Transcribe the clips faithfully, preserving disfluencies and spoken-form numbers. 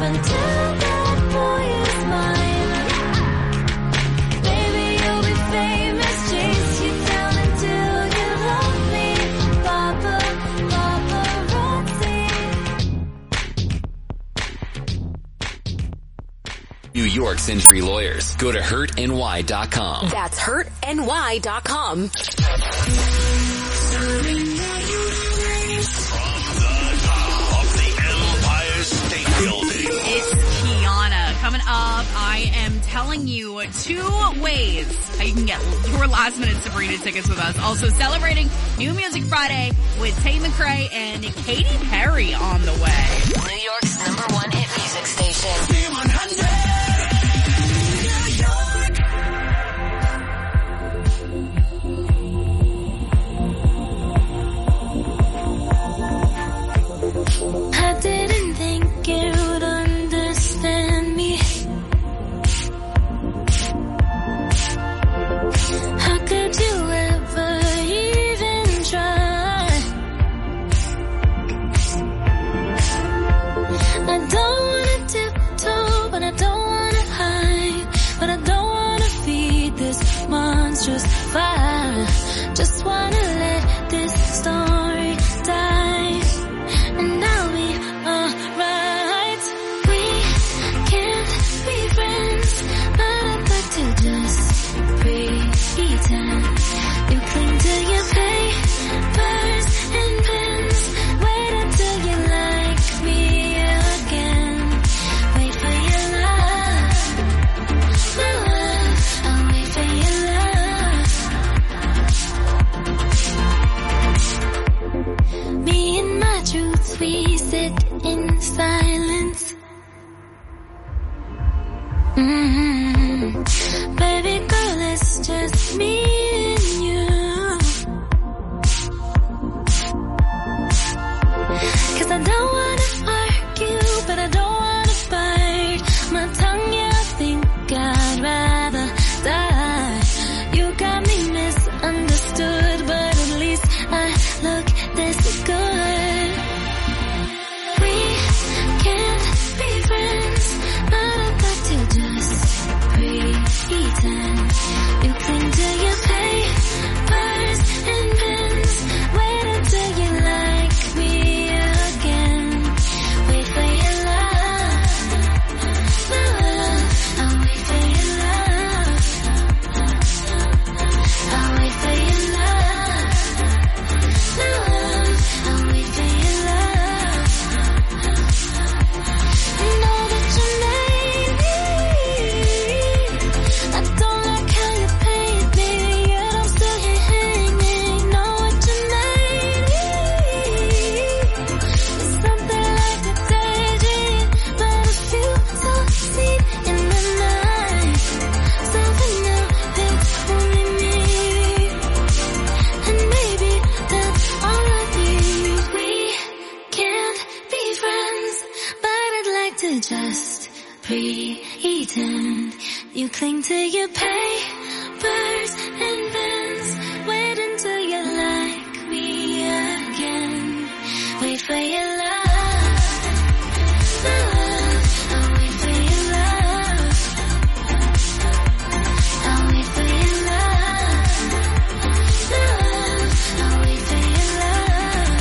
until that boy is mine. Baby, you'll be famous, chase you down until you love me. Papa, paparazzi. New York's Injury Lawyers. Go to hurt N Y dot com. That's hurt N Y dot com. It's Kiana. Coming up, I am telling you two ways how you can get your last minute Sabrina tickets with us. Also celebrating New Music Friday with Tate McRae and Katy Perry on the way. New York's number one hit music station. C one hundred. I didn't think you would understand me. How could you ever even try? I don't wanna tiptoe, but I don't wanna hide. But I don't wanna feed this monstrous fire. Just wanna let this story die. And I'll be alright. We can't be friends, but I'd like to just pretend. You cling to your papers and pens. Wait until you like me again. Wait for your love, my love. I'll wait for your love. Me and my truth, we sit in silence. Mm-hmm. Baby girl, it's just me and you. 'Cause I don't wanna argue, but I don't wanna bite my tongue, yeah, I think I'd rather die. You got me misunderstood, but at least I look this good. We can't be friends, but I'd like to just pretend. You cling to your papers and pens. Wait until you like me again. Wait for your love, my love. I'll wait for your love. I'll wait for your love, my love. I'll wait for your love. I know that you made me. I don't like how you paint me, yet I'm still here hanging. Know what you made me. It's something like a daydream, but a few so deep in the night. Something new, it's only me. And maybe that's all I need. We can't be friends, but I'd like to just pretend. You cling to your papers and pens. Wait until you like me again. Wait for your love, my love. I'll wait for your love. I'll wait for your love, my love. I'll wait for your love.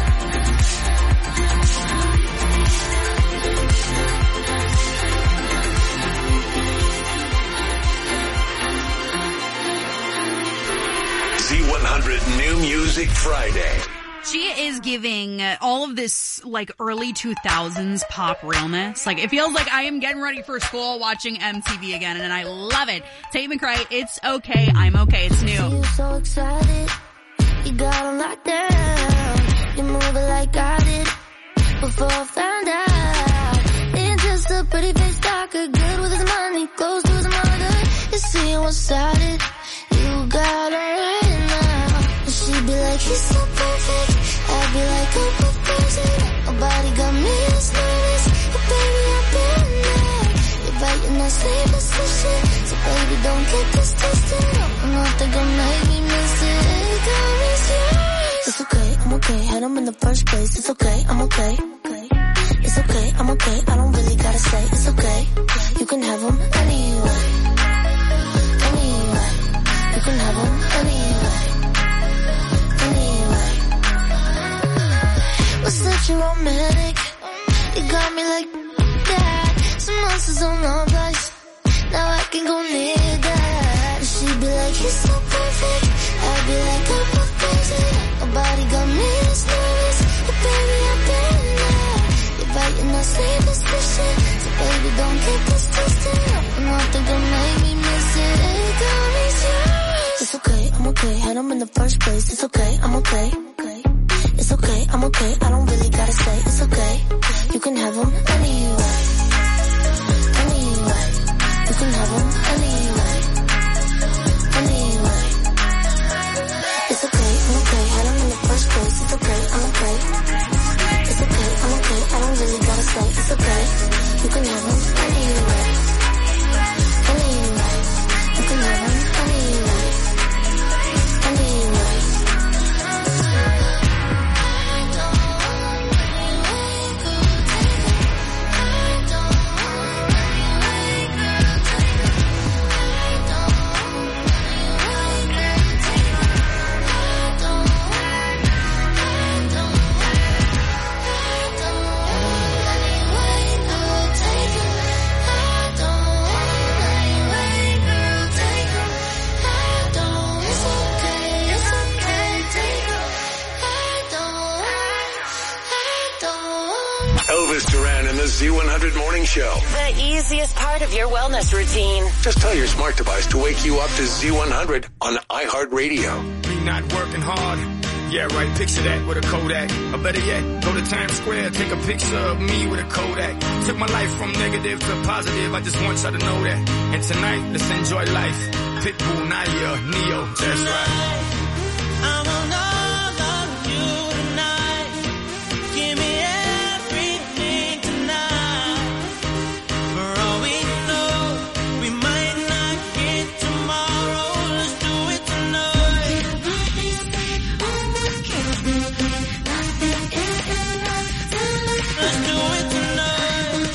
Z one hundred New Music Friday. She is giving uh, all of this, like, early two thousands pop realness. Like, it feels like I am getting ready for school watching M T V again, and I love it. Tate McRae, It's Okay, I'm Okay, it's new. You're so excited, you got 'em locked down. You move it like I did before I found out. It's just a pretty face talker, good with his money, close to his mother. You see one-sided, you got her right now. And she'd be like, he's so perfect. I'd be like, oh, but crazy. Nobody got me as nervous, but baby, I've been there. You're biting that sleepless shit, so baby, don't get this twisted. I'm not think I'll make me miss it. Got me serious. It's okay, I'm okay. Had him in the first place. It's okay, I'm okay. It's okay, I'm okay. I don't really gotta houses on our backs. Now I can go near that. She'd be like, you're so perfect. I'd be like, I'm so crazy. Nobody got me this nervous. But baby, I've been there. You're biting that sleepless shit. So baby, don't get this twisted. And I think I made me miss it. Hey, girl, it's yours. It's okay, I'm okay. Had them in the first place. It's okay, I'm okay. It's okay, I'm okay. I don't really gotta say. It's okay. You can have them anyway. Anyway. You can have them anyway. Anyway. It's okay, I'm okay. Had them in the first place. It's okay, I'm okay. It's okay, I'm okay. I don't really gotta say. It's okay. You can have them anyway. Anyway. You can have them anyway. Anyway. Elvis Duran and the Z one hundred Morning Show. The easiest part of your wellness routine. Just tell your smart device to wake you up to Z one hundred on iHeartRadio. Me not working hard. Yeah, right, picture that with a Kodak. Or better yet, go to Times Square, take a picture of me with a Kodak. Took my life from negative to positive, I just want y'all to know that. And tonight, let's enjoy life. Pitbull, Naya, Neo, that's right. I want all of you tonight. Give me everything tonight. For all we know, we might not get tomorrow. Let's do it tonight. Let's do it tonight.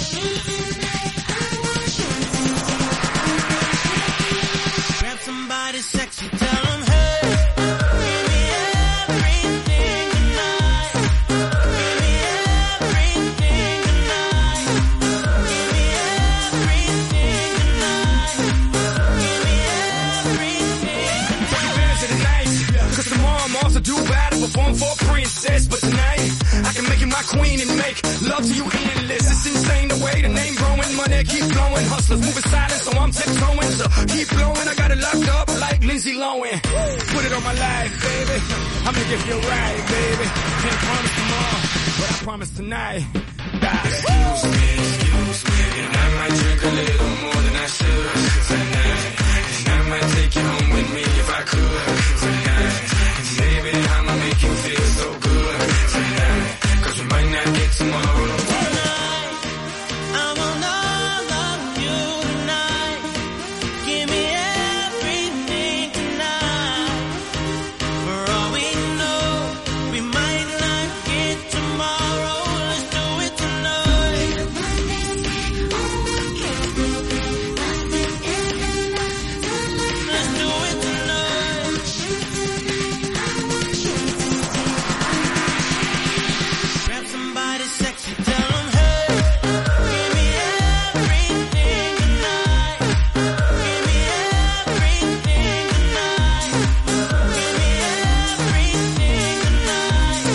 Grab somebody sexy, tell them, hey. Give me everything tonight. Give me everything tonight. Give me everything tonight. Give me everything. Take advantage of the night, cause tomorrow I'm off to do battle, perform for a princess. But tonight, I can make you my queen and make love to you endless. It's insane the way the name growing, money keep flowing. Hustlers moving silent, so I'm tiptoeing. So keep blowing, I got it locked up like Lindsay Lohan. Put it on my life, baby. I'll make it feel right, baby. Can't promise tomorrow, but I promise tonight. Die. Excuse me, excuse me, and I might drink a little more than I should tonight. And I might take you home with me if I could tonight. And baby, I'ma make you feel so good tonight. Cause we might not get tomorrow. I want all of you tonight. Give me everything tonight. For all we know, we might not get tomorrow. Let's do it tonight. Let's do it tonight. Grab somebody sexy, tell them, hey. Give me everything tonight. Give me everything tonight. Give me everything tonight.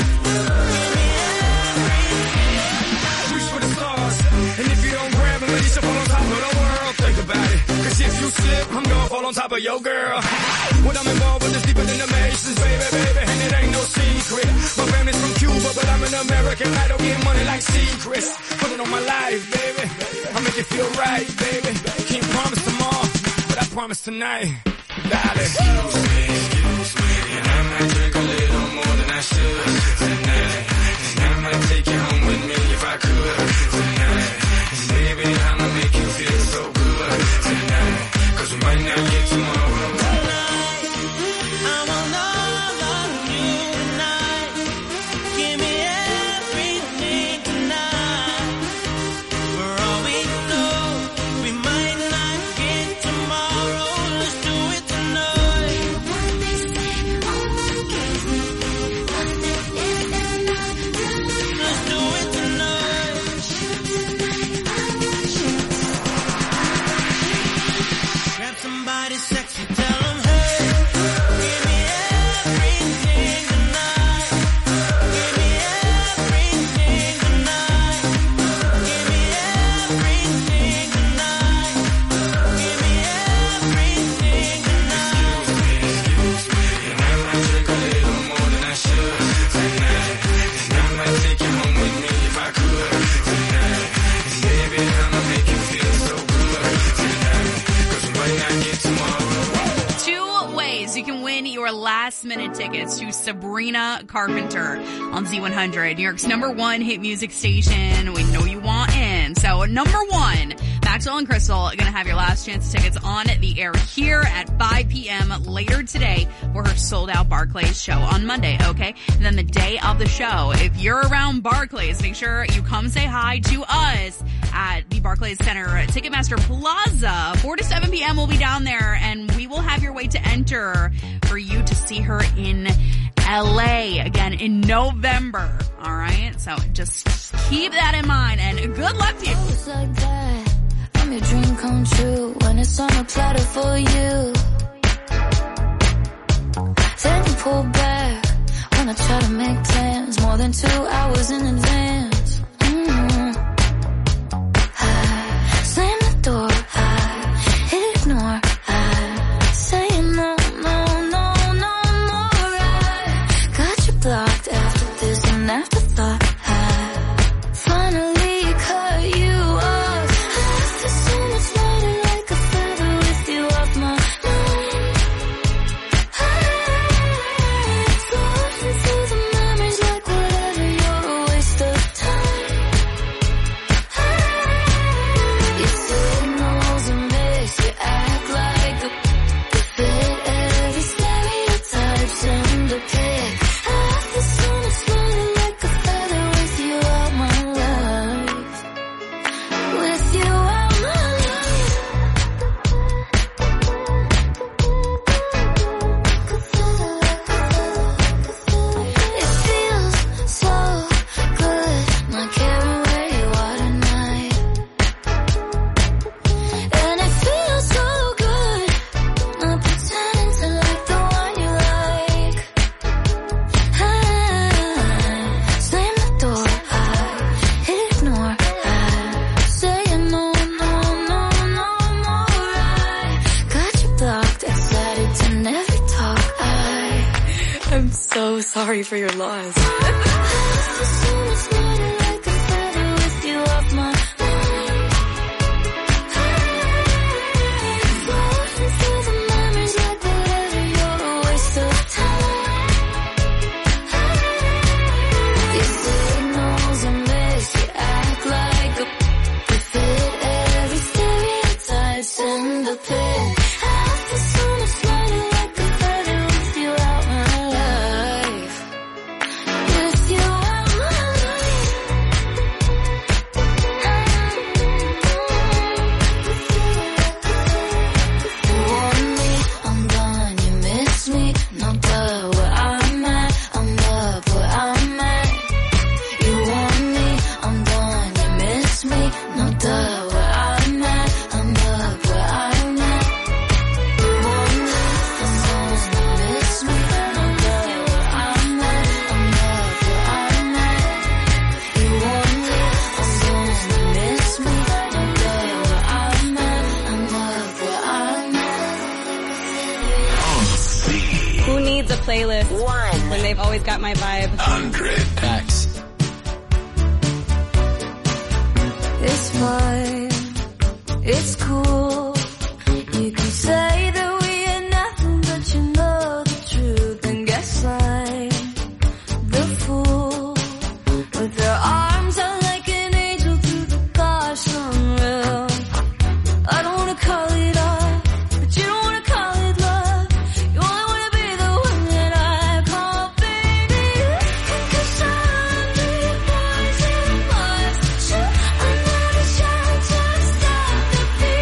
Reach for the stars, and if you don't grab them, you should fall on top of the world. Think about it, cause if you slip, I'm gonna fall on top of your girl. What I'm involved with is deeper than the Masons, baby, baby, and it ain't no secret. My family's from Cuba, but I'm an American. I don't get money like secrets. Put it on my life, baby. I'll make it feel right, baby. Can't promise tomorrow, but I promise tonight. Darling. Excuse me, excuse me, and I might drink a little more than I should tonight. And I might take you home with me if I could tonight. And baby, I'ma make you feel so good tonight. Cause we might not get tomorrow. I want all of you tonight. Give me everything tonight. For all we know, we might not get tomorrow. Let's do it tonight. Let's do it tonight. your last minute tickets to Sabrina Carpenter on Z one hundred, New York's number one hit music station. We know you want in. So number one, Maxwell and Crystal are going to have your last chance tickets on the air here at five p.m. later today for her sold out Barclays show on Monday, okay? And then the day of the show, if you're around Barclays, make sure you come say hi to us at the Barclays Center Ticketmaster Plaza. four to seven p.m. we'll be down there, and we will have your way to enter for you to see her in L A again in November. All right? So just keep that in mind, and good luck to you. It's like that. I'm your dream come true when it's on a platter for you. Then you pull back when I try to make plans more than two hours in advance. Mm-hmm. I slam the door, I ignore, I say no, no, no, no more. I got you blocked after this and afterthought. I finally cut you off. I feel so much lighter like a feather with you off my mind. Floating through the memories like whatever, you're a waste of time. You signals and miss, you act like a you fit every stereotype, send a pic. I feel so much lighter like a feather with you out my life. With you out my life. It feels so good not caring where you are tonight. And it feels so good not pretending to like the one you like. I slam the door, I ignore, I say no, no, no, no more. I got you blocked, excited to never talk. I I'm so sorry for your loss. I feel so much lighter like a feather with you off my mind. Floating through the memories like whatever, you're a waste of time. These signals are missed, you act like a you fit every stereotype, send a pic. I feel so much lighter like a feather with you out my life. With you out my life. You want me, I'm gone, you miss me, no duh, where I'm at, I'm up where I'm at. You want me, I'm gone, you miss me, no duh, where I'm at, I'm up where I'm at. You want me, I'm gone, you miss me, no duh, where I'm at, I'm up where I'm at. You want me, I'm gone, you miss me, no duh, where I'm at, I'm up where I'm at. Who needs a playlist One when they've always got my vibe? Hundred. X. It's fine, it's cool. You can say that we ain't nothing, but you know the truth. And guess I'm the fool with their arms out like an angel through the gosh unreal. I don't wanna call it off, but you don't wanna call it love. You only wanna be the one that I call baby. Cause I'm the boys and boys. Sure, I'm not a child, just stop the beat.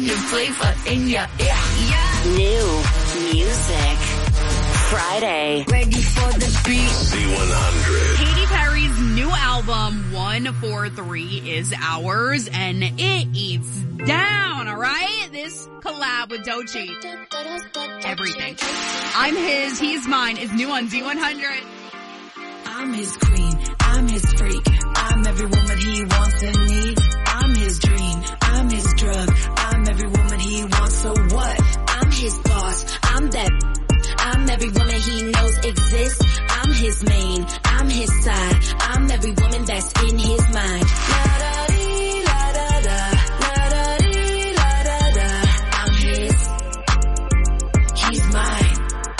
new flavor in your ear. Yeah. New music Friday. Ready for the beat. Z one hundred. Katy Perry's new album, one four three, is ours, and it eats down, alright? This collab with Doechii, everything. I'm his, he's mine, is new on Z one hundred. I'm his queen, I'm his freak, I'm every woman he wants and needs. I'm his dream, I'm his drug, I'm every woman he wants, so what? I'm his boss, I'm that, I'm every woman he knows exists. I'm his main, I'm his side, I'm every woman that's in his mind. La-da-dee, la-da-da, la-da-dee, la-da-da. I'm his, he's mine.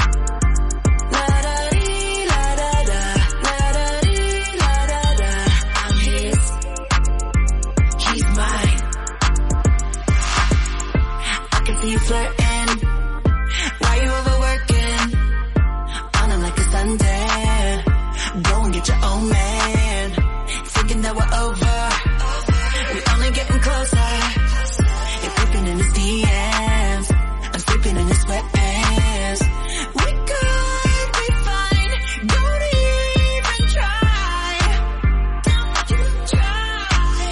La-da-dee, la-da-da, la-da-dee, la-da-da. I'm his, he's mine. I can see you flirting. Why you overworking? On him like a Sunday. Go and get your own man. Thinking that we're over. We only getting closer. You're creeping in his D Ms. I'm sleeping in his sweatpants. We could be fine. Don't even try. Don't you try.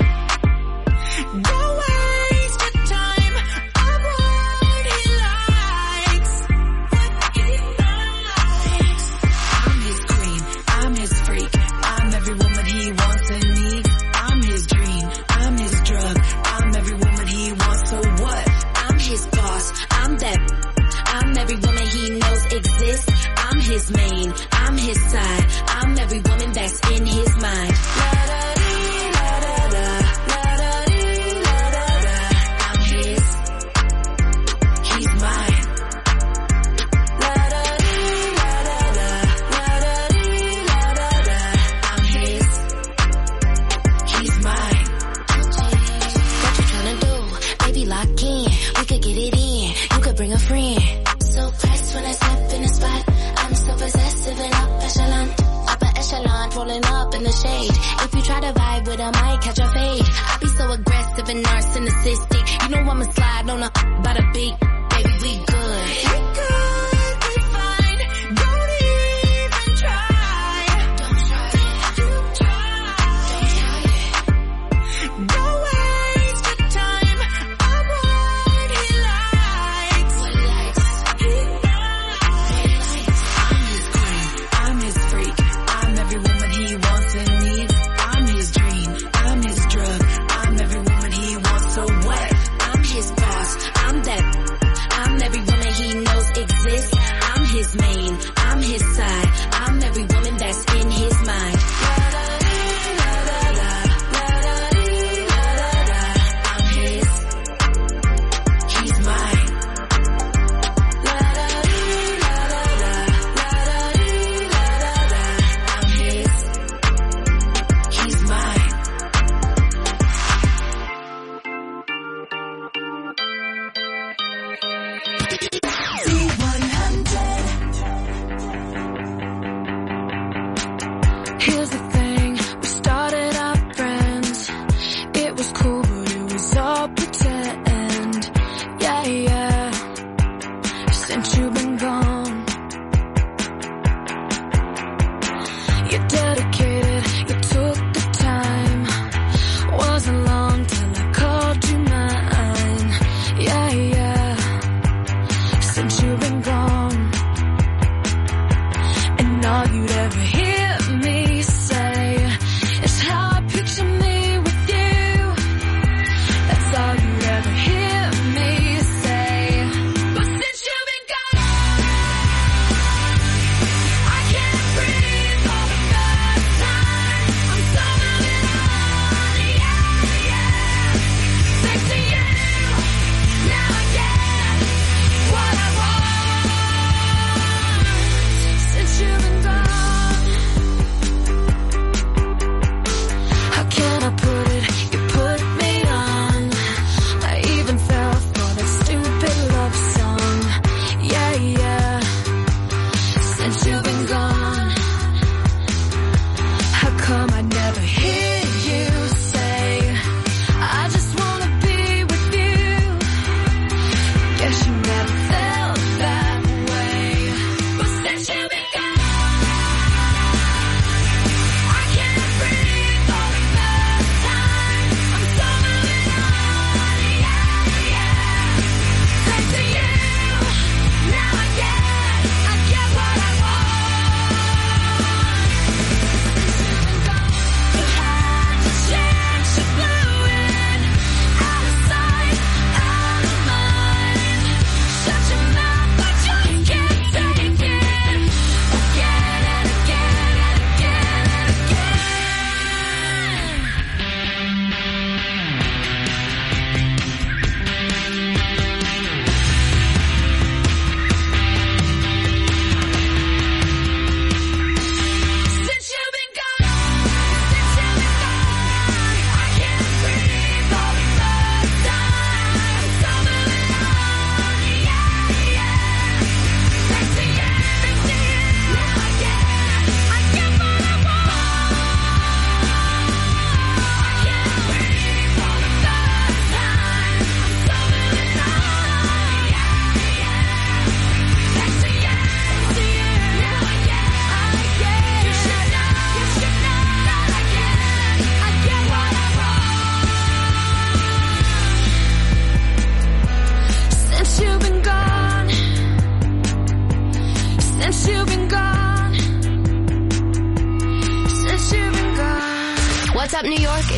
Don't waste your time on what he likes. What he likes. I'm his queen, I'm his freak, I'm every woman he wants and needs. I'm his dream, I'm his drug, I'm every woman he wants, so what? I'm his boss, I'm that, I'm every woman he knows exists. I'm his main, I'm his side, I'm every woman that's in his mind. La-da-dee, la-da-da, la-da-dee, la-da-da. I'm his, he's mine. La-da-dee, la-da-da, la-da-dee, la-da-da. I'm his, he's mine. What you tryna do? Baby, lock in. We could get it in. You could bring a friend. So pressed when I step in the spot. I'm so possessive and up echelon. Upper echelon, rolling up in the shade. If you try to vibe with I might catch a fade. I be so aggressive and narcissistic. You know I'ma slide on a by the beat. Baby, we good. We could be fine. Don't even try. Don't try it. You try. Don't waste your time on what he likes. What he likes. He likes. I'm his queen, I'm his freak, I'm every woman he wants and needs. I'm his dream, I'm his drug, I'm every woman he wants, so what? I'm his boss, I'm that, I'm every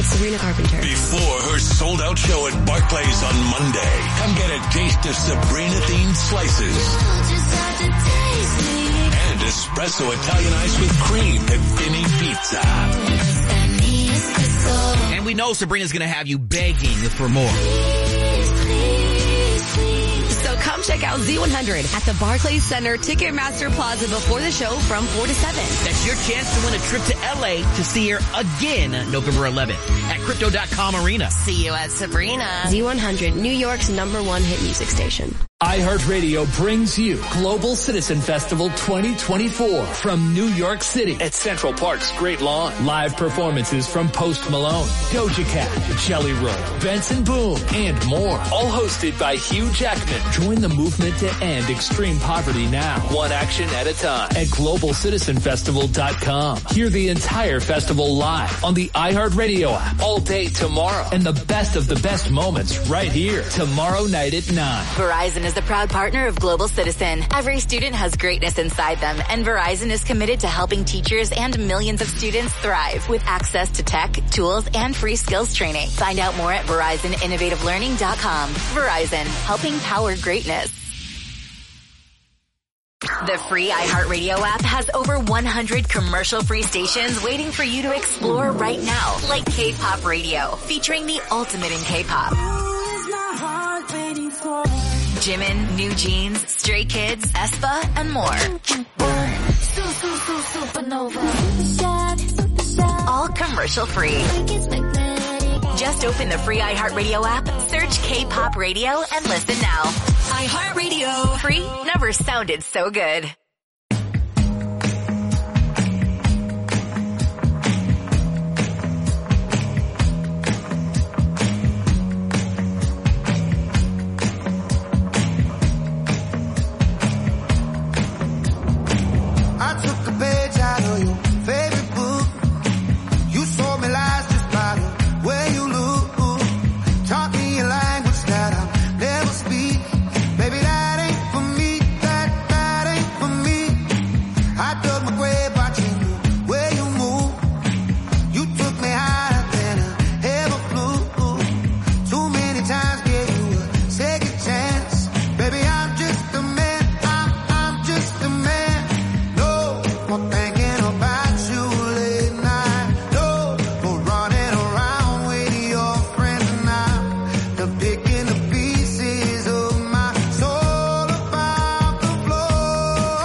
it's Sabrina Carpenter. Before her sold-out show at Barclays on Monday, come get a taste of Sabrina-themed slices. And espresso Italian ice with cream at Vinny Pizza. And we know Sabrina's going to have you begging for more. So come check out Z one hundred at the Barclays Center Ticketmaster Plaza before the show from four to seven. That's your chance to win a trip to L A to see her again November eleventh at Crypto dot com Arena. See you at Sabrina. Z one hundred, New York's number one hit music station. iHeartRadio brings you Global Citizen Festival twenty twenty-four from New York City at Central Park's Great Lawn. Live performances from Post Malone, Doja Cat, Jelly Roll, Benson Boone, and more. All hosted by Hugh Jackman. Join the movement to end extreme poverty now. One action at a time at global citizen festival dot com. Hear the entire festival live on the iHeartRadio app all day tomorrow. And the best of the best moments right here tomorrow night at nine. Verizon is the proud partner of Global Citizen. Every student has greatness inside them, and Verizon is committed to helping teachers and millions of students thrive with access to tech, tools, and free skills training. Find out more at verizon innovative learning dot com. Verizon, helping power greatness. The free iHeartRadio app has over one hundred commercial-free stations waiting for you to explore right now, like K-Pop Radio, featuring the ultimate in K-Pop. Jimin, New Jeans, Stray Kids, aespa, and more. All commercial-free. Just open the free iHeartRadio app, search K-Pop Radio, and listen now. iHeartRadio. Free never sounded so good. I took a page out of your favorite book. You sold me lies just by the way you look. Taught me a language that I'll never speak. Baby, that ain't for me. That, that ain't for me. I dug my grave watching the way you move. You took me higher than I ever flew. Too many times gave you a second chance. Baby, I'm just a man. I'm, I'm just a man. I'm thinking about you late night. No, for running around with your friends now. They're picking the pieces of my soul about the floor.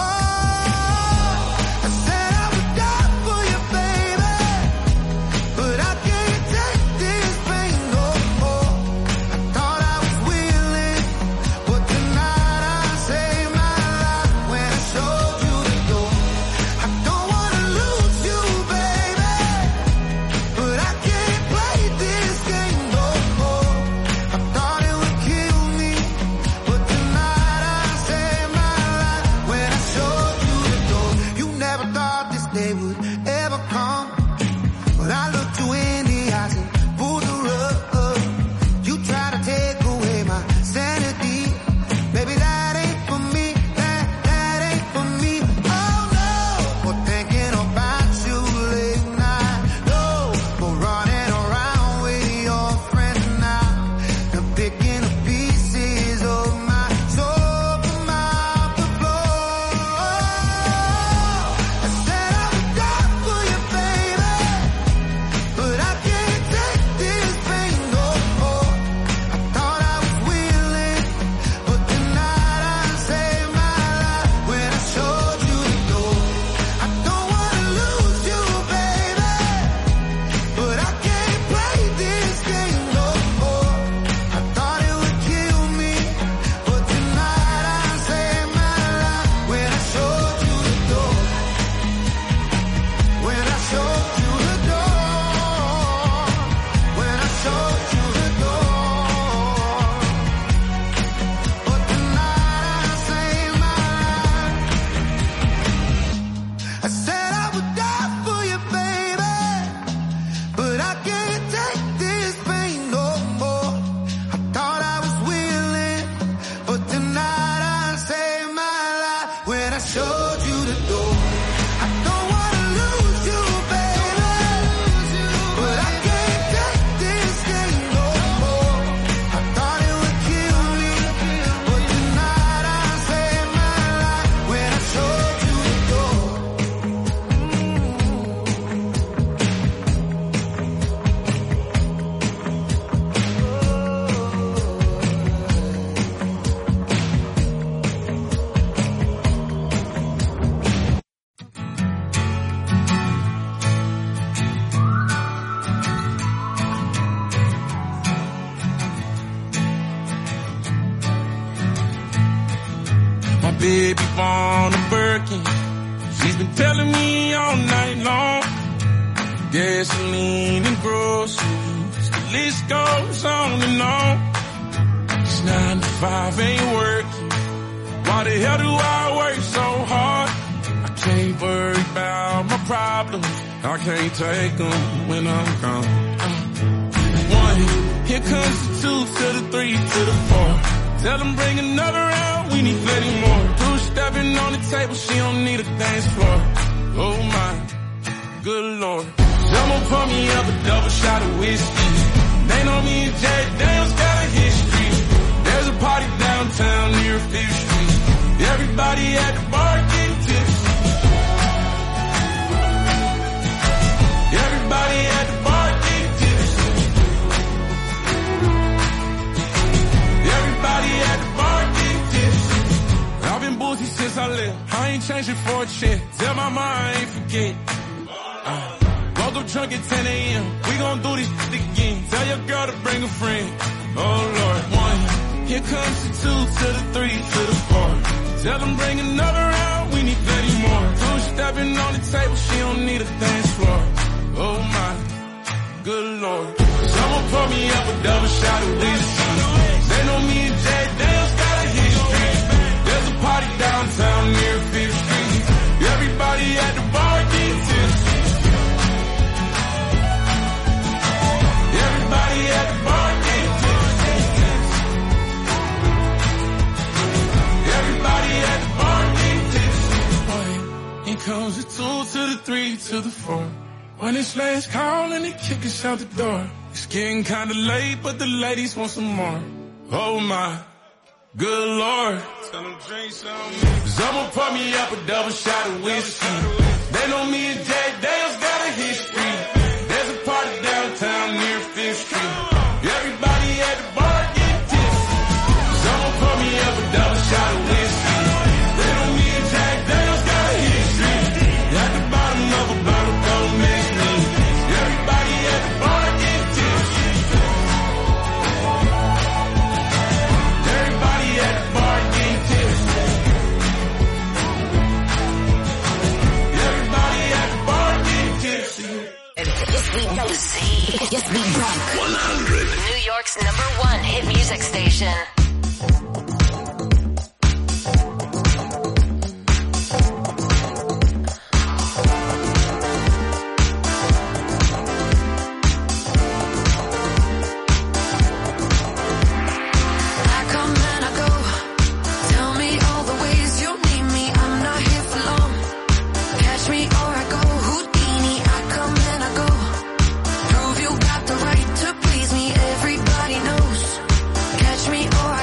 I said I would die for you, baby, but I can't take this pain no more. I thought I was willing, but tonight I saved my life when I showed you the door. I don't wanna lose you, baby, but I can't play this game no more. I thought it would kill me, but tonight I saved my life when I showed you the door. You never thought this day would ever come, but I looked you in the eyes and pulled the rug. You tried to take away my sanity. Baby, that ain't for me. That, that ain't for me. Oh no, for thinking about you late night. No, for running around with your friends now. They're picking the pieces of my soul from out the floor. I said I would die for you, baby, but I can't take this pain no more. I thought I was willing, but tonight I saved my life when I showed you the door. I don't wanna lose you, baby, but I can't play this game no more. I thought it baby born a Birkin. She's been telling me all night long. Gasoline and groceries, the list goes on and on. This nine to five ain't working. Why the hell do I work so hard? I can't worry about my problems. I can't take them when I'm gone. One, here comes the two to the three to the four. Tell them bring another round, we need plenty more. Two stepping on the table, she don't need a dance floor. Oh my, good lord. Someone pour me up a double shot of whiskey. They know me and Jay Daniels got a history. There's a party downtown near Fifth Street. Everybody at the bar getting tipsy. Everybody at the bar getting tipsy. Everybody at the bar getting tipsy. I've been boozy since I left. I ain't changing for a check. Tell my mom I ain't forget. Uh. Woke up drunk at ten a.m. We gon' do this shit again. Tell your girl to bring a friend. Oh Lord, one. Here comes the two to the three to the four. Tell them bring another round. We need plenty more. Two stepping on the table. She don't need a dance floor. Oh my, good lord. Someone pour me up a double shot of whiskey. They know me and Jay Daniels got a history. There's a party downtown near Fifth Street. Everybody at the bar getting tipsy. Everybody at the bar getting tipsy. Everybody at the bar getting tipsy. Boy, here comes the two to the three to the four. When it's last call and they kick us out the door. It's getting kinda late, but the ladies want some more. Oh my, good lord. Tell them drink some. Someone pour me up a double shot of whiskey. They know me and Jay Daniels got a history. There's a party downtown near Fifth Street. Everybody at the bar getting tipsy. Someone pour me up a double shot of whiskey. They know me and Jay Daniels got a history. At the bottom of a bottle, don't mix me. Everybody at the bar getting tipsy. Everybody at the bar getting tipsy. Everybody at the bar getting tipsy. Yes, we know Z. Yes, we rock. one hundred. New York's number one hit music station. Prove you got the right to please me. Everybody knows. Catch me or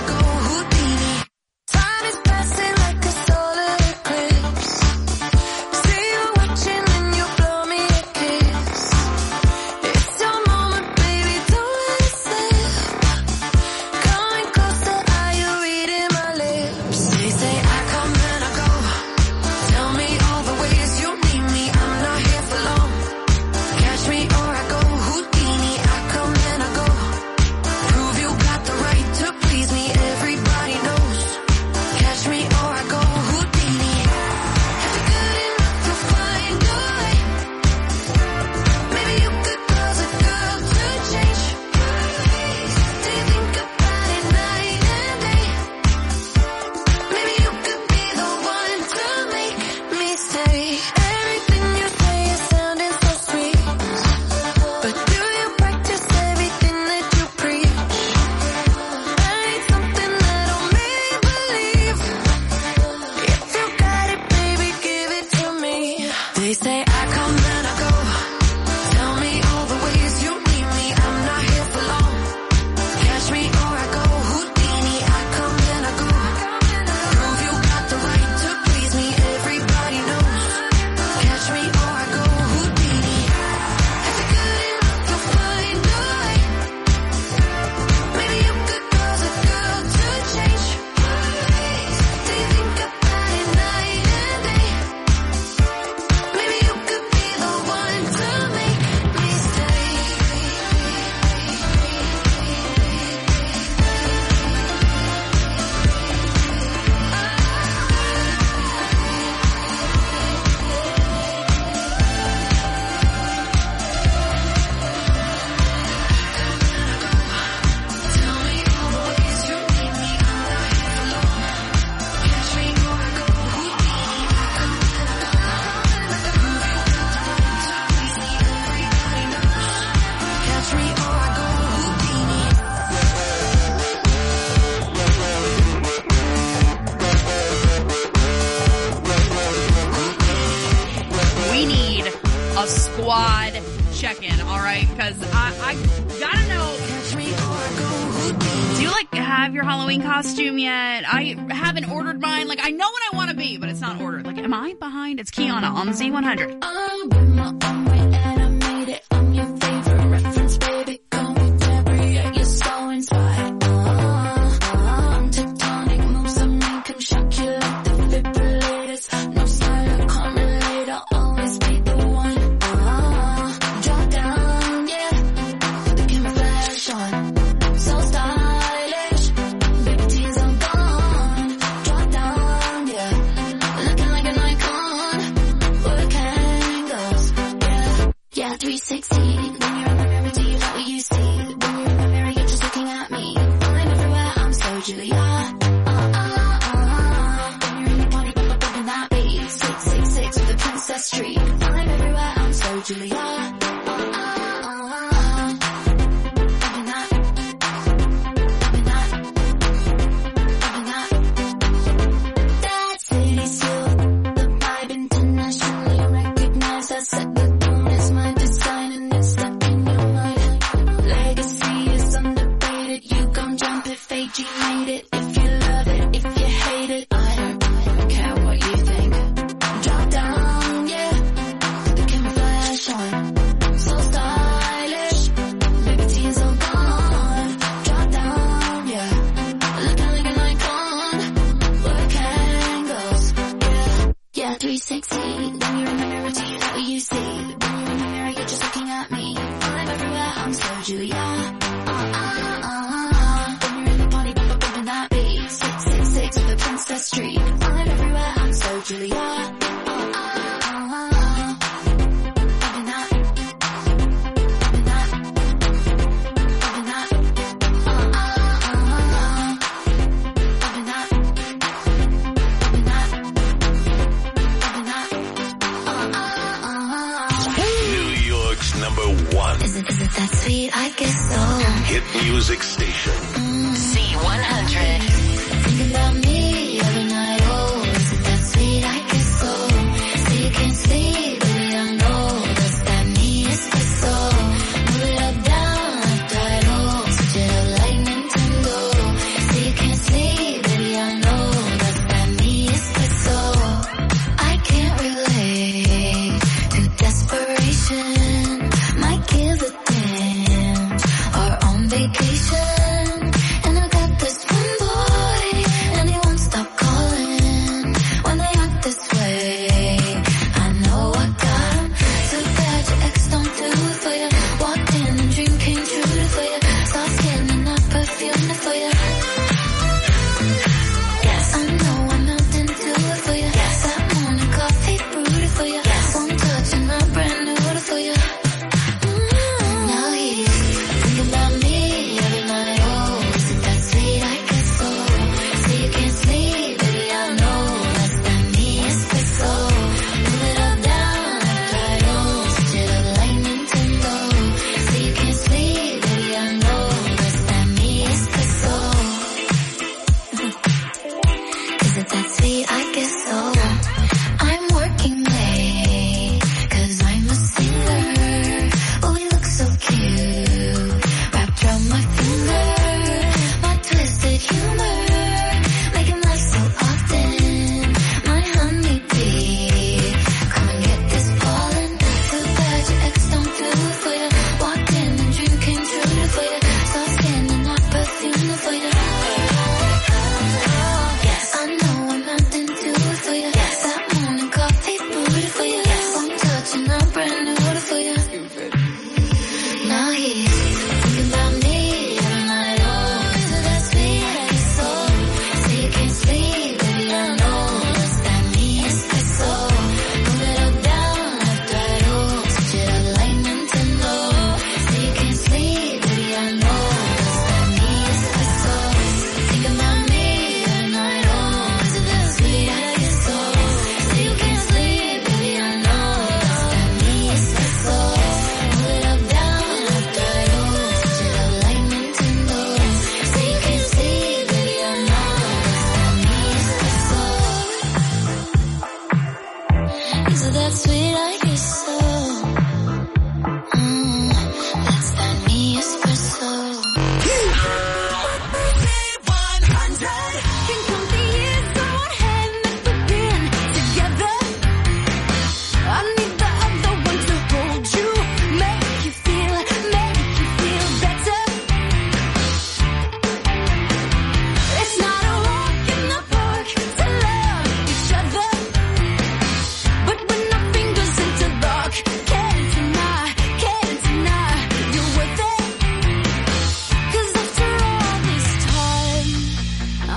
squad check-in, all right? Because I, I gotta know, do you, like, have your Halloween costume yet? I haven't ordered mine. Like, I know what I want to be, but it's not ordered. Like, am I behind? It's Kiana on Z one hundred. I'll be my own way and I made it. I'm your favorite reference, baby. Call me Deborah, yeah, you're so inspired. Uh, uh, tectonic moves I make 'em shock you like the defibrillators. No style, I can't relate. I'll always be the one. Uh, drop down, yeah, put the camouflage on. So stylish, baby tees are gone. Drop down, yeah, looking like an icon. Work angles, yeah, yeah, three sixty. When you're in the mirror, do you know what you see? When you're in the mirror, you're just looking at me. I'm everywhere, I'm so Julia. Uh, uh, uh. When you're in the party, but bumping that beat. Six six six with a princess streak. I'm everywhere, I'm so Julia. Uh, uh, uh. Bumping that, bumping that, bumping that. That city still, the vibe internationally recognized. I set the tone, it's my design and it's stuck in your mind. Legacy is underrated, you gon' jump if A G made it. If you love it, if you hate it, I don't, I don't care what you think. Drop down, yeah, put the camouflage on. So stylish, baby tees all gone. Drop down, yeah, looking like an icon. Work angles, yeah, yeah, three sixty. When you're in the mirror, do you know what you see? When you're in the mirror, you're just looking at me. I'm everywhere, I'm so Julia. Uh, uh, uh. When you're in the party, bump, bumping that beat. Six six six with a princess streak. I'm everywhere, I'm so Julia. Uh, uh, uh. Bumping that, bumping that, bumping that. Uh, uh, uh. Bumping that, bumping that, bumping that. Uh, uh, uh. New York's number one Is it, is it that sweet? I guess so. hit music station. Z one hundred. Thinking about me every night. Oh, is it that sweet? I guess so. Say you can't sleep, baby, I know. Does that mean it's the soul? Move it up, down, like tidal. Switch it up like Nintendo. Say you can't sleep, baby, I know. Does that mean it's the soul? I can't relate to desperation. Might give a damn. Or on vacation.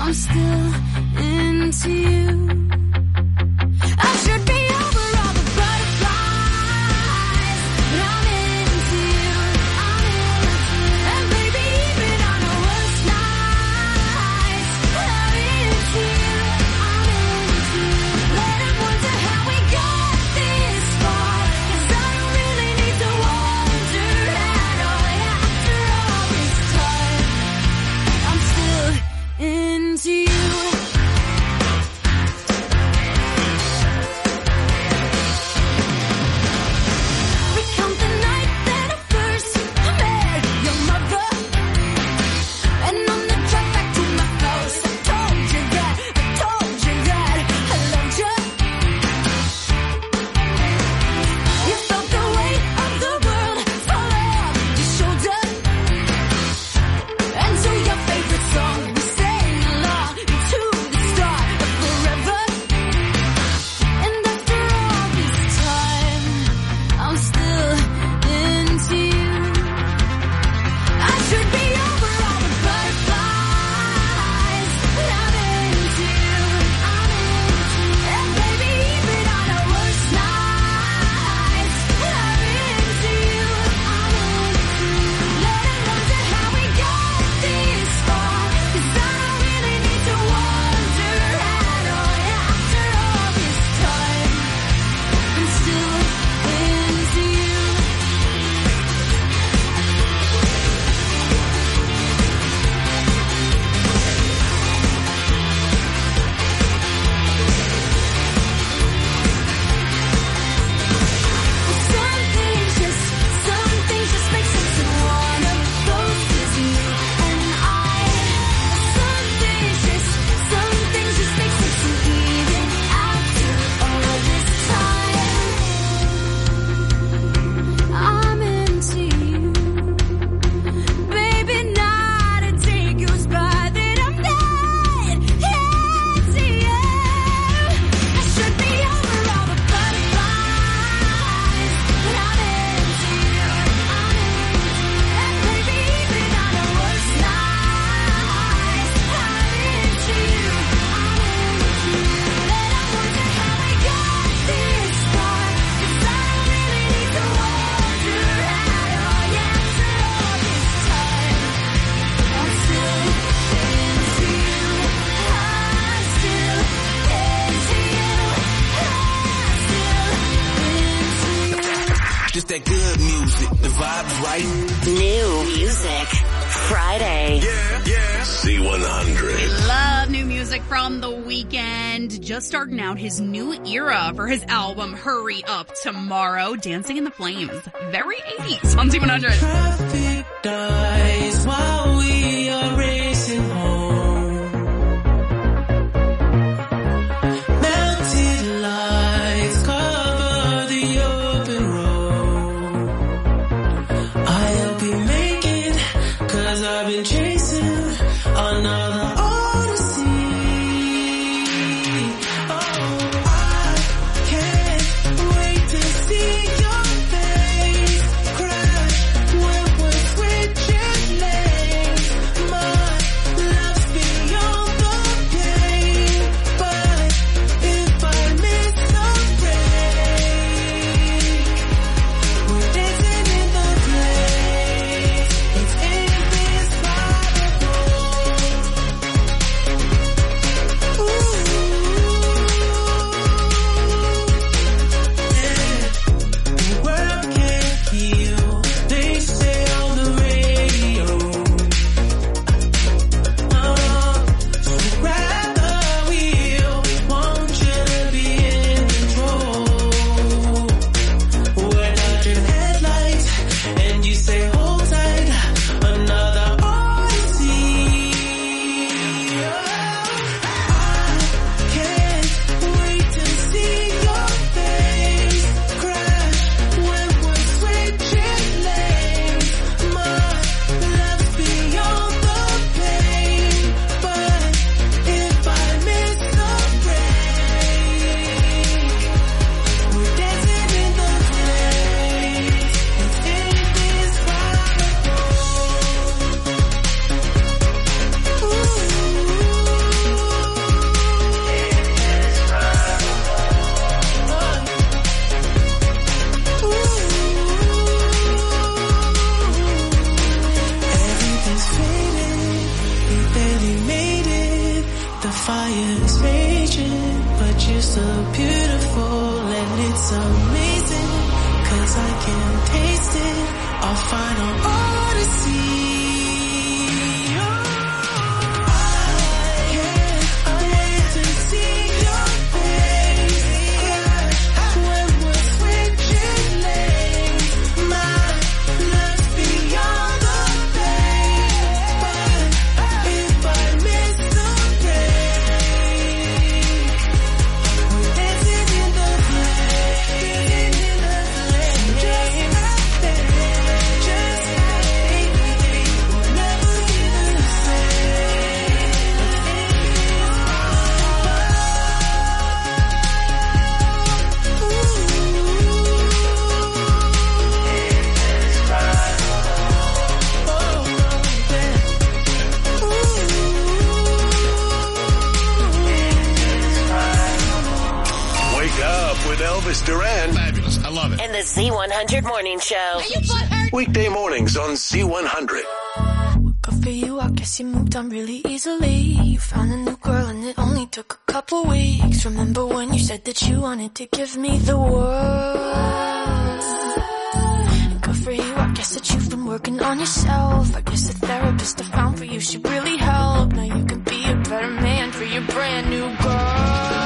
I'm still into you. I should be over all the butterflies, but I'm into you. I'm into you. And baby, even on the worst nights, I'm into you. I'm into you. Let them wonder how we got this far, 'cause I don't really need to wonder at all. After all this time, I'm still into you. Recount the night that I first met your mother, and on the drive back to my house, I told you that, I told you that I loved you. You felt the weight of the world fall off your shoulder, and to your favorite song we sang along to the start of forever. And after all this time, I'm still into you. I should be over all the butterflies, but I'm into you. I'm into you. And baby, even on the worst nights, I'm into you. I'm into you. Let them wonder how we got this far, 'cause I don't really need to wonder at all. After all this time, I'm still into you. Some things just, some things just make sense, and one of those is you and I. Some things just, some things just make sense, and even after all this time, I'm into you. Baby, not a day goes by that I'm not into you. I should be over all the butterflies, but I'm into you. I'm into you. And baby, even on the worst nights, I'm into you. I'm into you. Let them wonder how we got this far, 'cause I don't really need to wonder at all. After all this time, I'm still into you. I'm still into you. I'm still into you. Just that good music, the vibe's right. New Music Friday. Yeah, yeah. C one hundred. Love new music from The Weeknd. Just starting out his new era for his album Hurry Up Tomorrow. Dancing in the Flames. Very eighties on C one hundred. Traffic dies while we are racing home. Melted lights cover the open road. I'll be making, 'cause I've been chasing another odyssey. Oh, I can't wait to see your face crash when we're switching lanes. fire's raging, but you're so beautiful and it's amazing, 'cause I can taste it. Our final odyssey. Elvis Duran. Fabulous. I love it. And the Z one hundred Morning Show. Weekday mornings on Z one hundred. Good for you, I guess you moved on really easily. You found a new girl and it only took a couple weeks. Remember when you said that you wanted to give me the world? And good for you, I guess that you've been working on yourself. I guess the therapist I found for you should really help. Now you can be a better man for your brand new girl.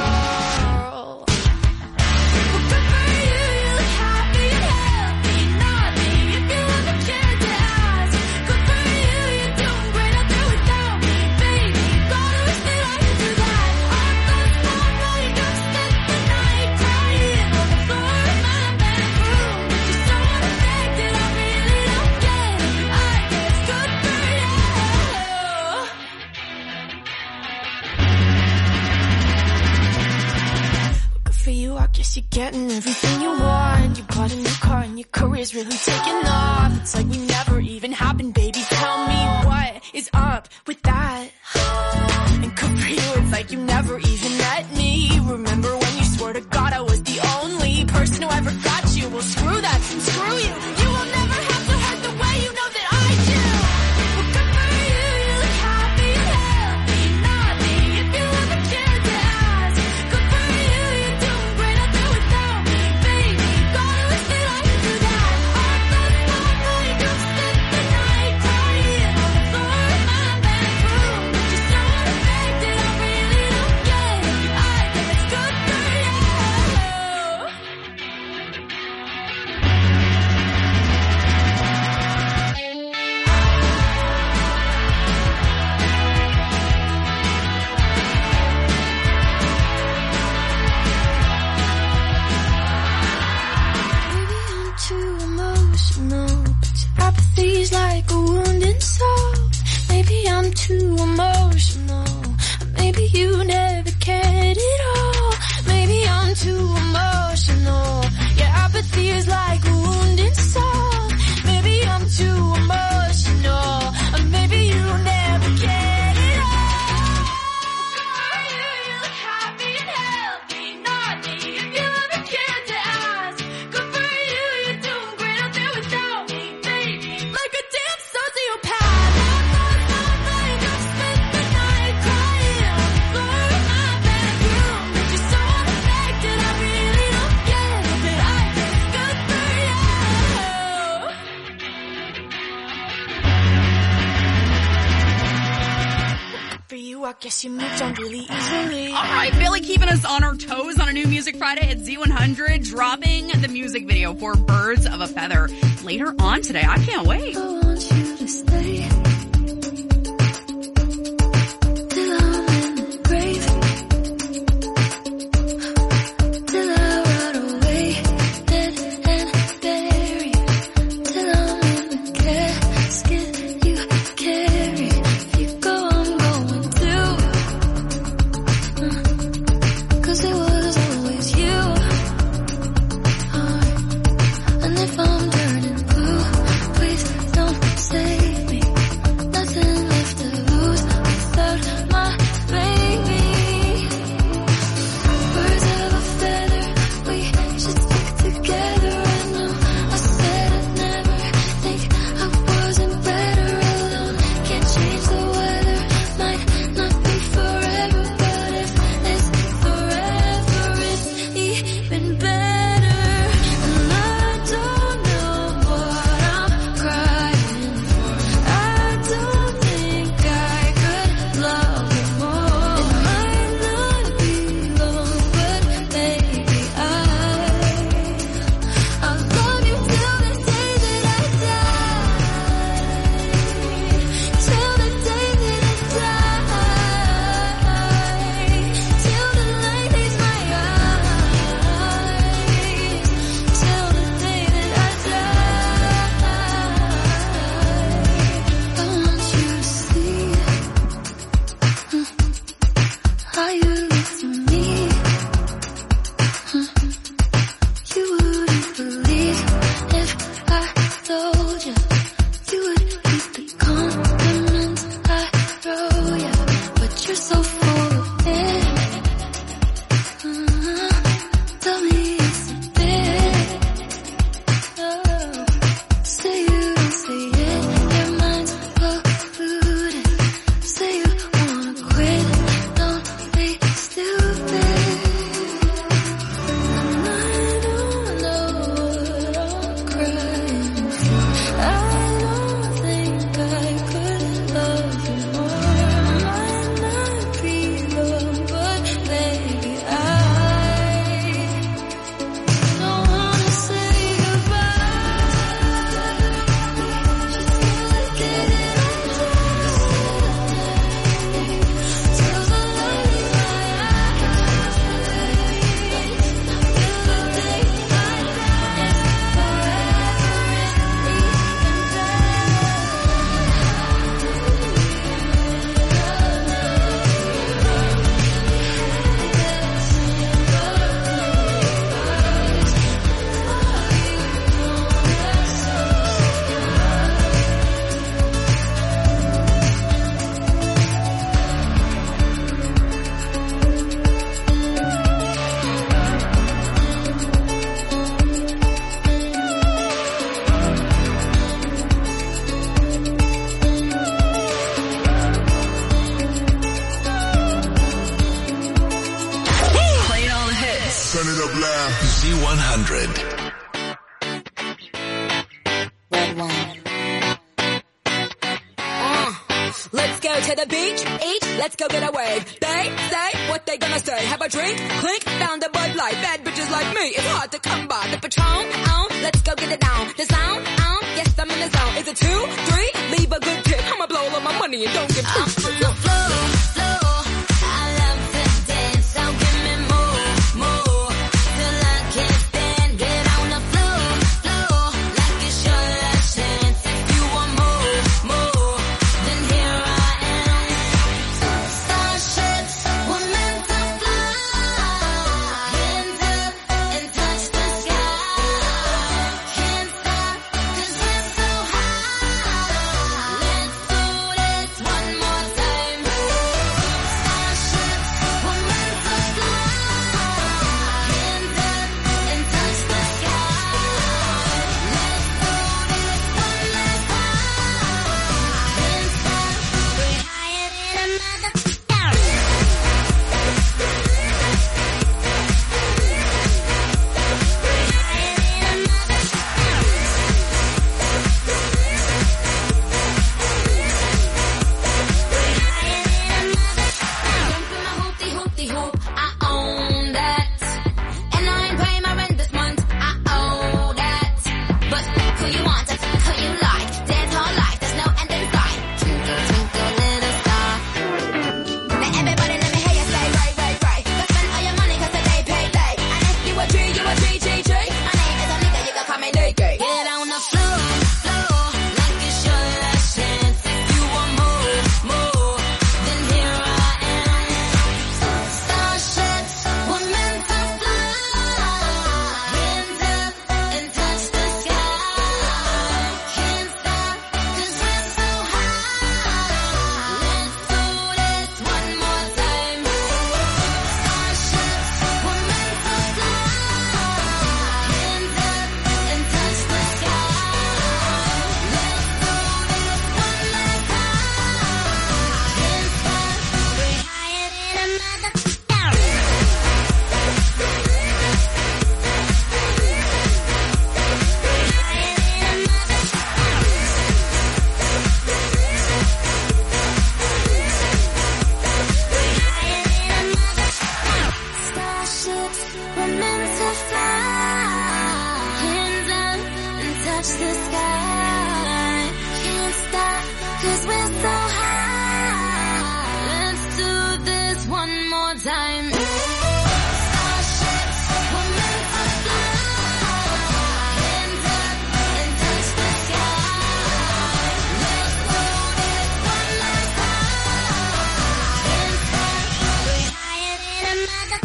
You're getting everything you want. You bought a new car and your career's really taking off. It's like we never even happened, baby. Tell me what is up with that. And good for you, it's like you never even met me. Remember when you swore to God I was the only person who ever got you? Well, screw that, screw you. You will never have to hurt the way you know that I do. Well, good for you, you look happy and healthy. Not me, if you ever cared to ask. Good for you, you're doing great out there without me, baby. God, I wish that I could do that. All those small nights, you spent the night crying on the floor of my bedroom. Just so unaffected, I really don't get it. I guess it's good for you. Maybe I'm too emotional, but your apathy's like a wounded soul. Maybe I'm too emotional, maybe you never cared at all. Maybe I'm too emotional, your apathy is like a wounded soul. Maybe I'm too emotional, maybe you never cared at all. You, you look happy and healthy, not me, if you ever cared to ask. Good for you, you're doing great out there without me, baby. Like a damn sociopath. All those nights, you spent the night crying on the floor of my bedroom. You're so unaffected, I really don't get it, but I guess it's good for you. Good for you, I guess you moved on really easily. All right, Billy keeping us on our toes on a new Music Friday at Z one hundred, dropping the music video for Birds of a Feather later on today. I can't wait. I want you to stay till I'm in the grave, till I rot away, dead and buried, till I'm in the casket you carry. If you go, I'm going too, uh, 'cause it was always you. Alright. And if I'm turning blue, please don't save me. so full of it. Uh, tell me it's a bit. Oh, say you don't say it. Your mind's polluted. Say you wanna quit. Don't be stupid. And I don't know what I'm crying for. I don't think I could love you more. I might not be the one, but maybe I don't wanna say goodbye. Just gotta get it on till the light in my eyes. Till the day I Playing all the hits. Turn it up loud. Z one hundred. Uh, let's go to the beach, eat, let's go get a wave. They say what they gonna say. Have a drink, clink, found a Bud Light. Bad bitches like me, it's hard to come by. The Patron, on, let's go get it down. The sound, on, yes I'm in the zone. Is it two, three? Leave a good tip. I'ma blow all of my money and don't give two. on the floor, floor. I love to dance, so give me more, more. Till I can't stand, get on the floor, floor. Like it's your last chance. If you want more, more, then here I am. Starships were meant to fly. Hands up and touch the sky. Can't stop 'cause we're so high. Let's do this one more time. Starships were meant to fly. Hands up and touch the sky. Let's do this one last time. Can't stop. We're higher than a I own that. And I ain't paying my rent this month. I owe that. But who you want, who you like. Dance all life, there's no end in sight. Twinkle, twinkle, little star. Now everybody let me hear you say, right, right, right. Go spend all your money 'cause today pay late. And if you a G, you a G, G, G. My name is a nigga, you can call me Nicky. Get on the floor, floor. Like it's your last chance. If you want more, more, then here I am. Starships were meant to fly. Hands up and touch the sky. Can't stop 'cause we're so high. Let's do this one more time. Starships were meant to fly. Hands up and touch the sky. Let's do this one last time. Can't stop. We're higher than a mother. Starships were meant to fly. Hands up and touch the sky. Can't stop 'cause we're so high. Let's do this one more time. Starships were meant to fly. Hands up and touch the sky. Let's do this one last time. Can't stop. We're higher than a mother.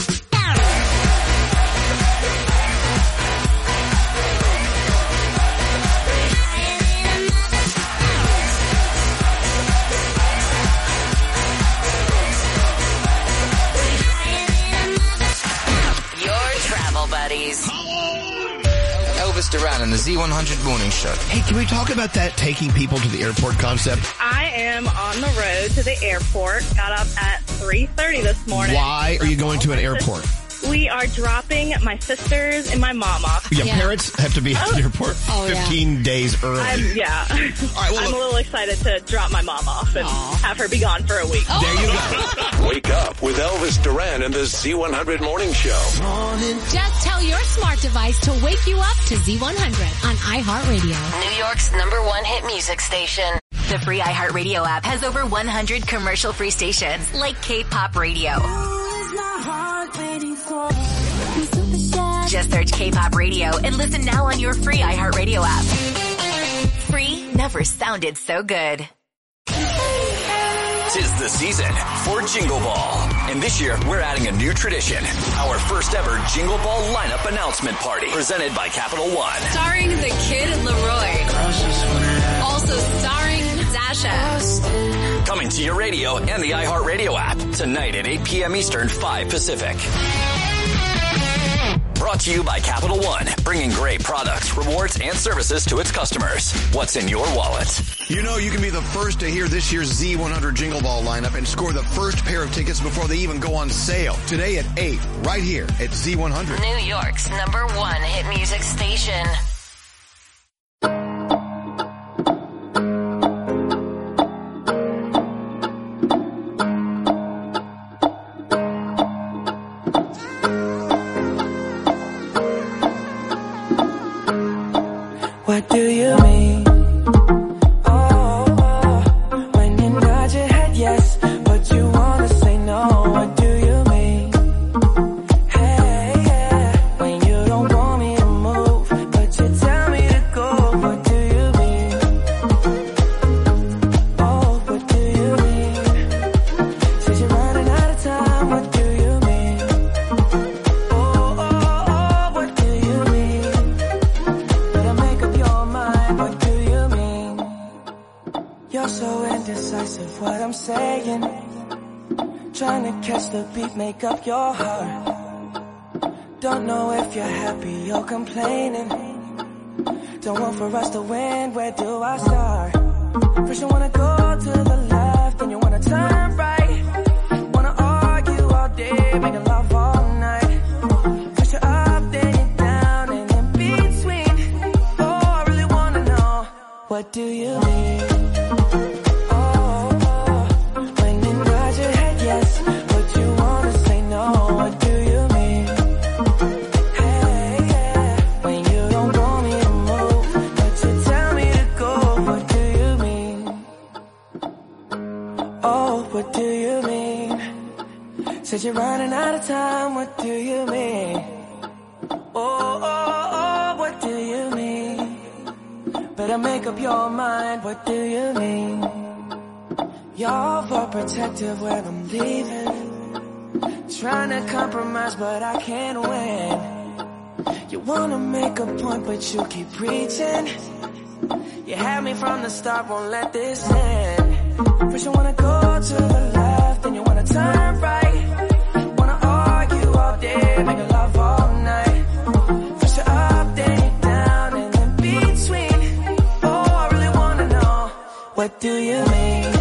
Higher than a mother. Elvis Duran and the Z one hundred Morning Show. Hey, can we talk about that taking people to the airport concept? I am on the road to the airport. Got up at three thirty this morning. Why are you going to an airport? We are dropping my sisters and my mom off. Yeah, yeah. Parents have to be at the airport oh, fifteen yeah. days early. I'm, yeah. All right, well, I'm look. a little excited to drop my mom off and Aww. have her be gone for a week. Oh. There you go. Wake up with Elvis Duran and the Z one hundred Morning Show. Morning. Just tell your smart device to wake you up to Z one hundred on iHeartRadio. New York's number one hit music station. The free iHeartRadio app has over one hundred commercial-free stations like K-Pop Radio. Just search K-Pop Radio and listen now on your free iHeartRadio app. Free never sounded so good. Tis the season for Jingle Ball. And this year, we're adding a new tradition. Our first ever Jingle Ball lineup announcement party presented by Capital One. Starring the Kid Laroi. Also starring Dasha. Coming to your radio and the iHeartRadio app tonight at eight p.m. Eastern, five Pacific. Brought to you by Capital One, bringing great products, rewards, and services to its customers. What's in your wallet? You know you can be the first to hear this year's Z one hundred Jingle Ball lineup and score the first pair of tickets before they even go on sale. Today at eight, right here at Z one hundred. New York's number one hit music station. What do you mean? Oh, oh, when you nod your head yes, but you wanna say no. What do you mean? Hey, yeah, when you don't want me to move, but you tell me to go. What do you mean? Oh, what do you mean? Since you're running out of time, what do you mean? Oh, oh, oh, what do you mean? Better make up your mind, what do you mean? You're so indecisive, what I'm saying. Trying to catch the beat, make up your heart. Don't know if you're happy or complaining. Don't want for us to win, where do I start? First you wanna go to the left, then you wanna turn right. Wanna argue all day, making love all night. First you're up, then you're down, and in between. Oh, I really wanna know, what do you mean? Oh, oh, when you nod your head yes, but you wanna say no. What do you mean? Hey, yeah, when you don't want me to move, but you tell me to go. What do you mean? Oh, what do you mean? Said you're running out of time. What do you mean? Oh, oh, oh, what do you mean? Better make up your mind. What do you mean? You're overprotective when I'm leaving. Trying to compromise, but I can't win. You wanna make a point, but you keep preaching. You had me from the start, won't let this end. First you wanna go to the left, then you wanna turn right. Wanna argue all day, make love all night. First you're up, then you're down, and in between. Oh, I really wanna know, what do you mean?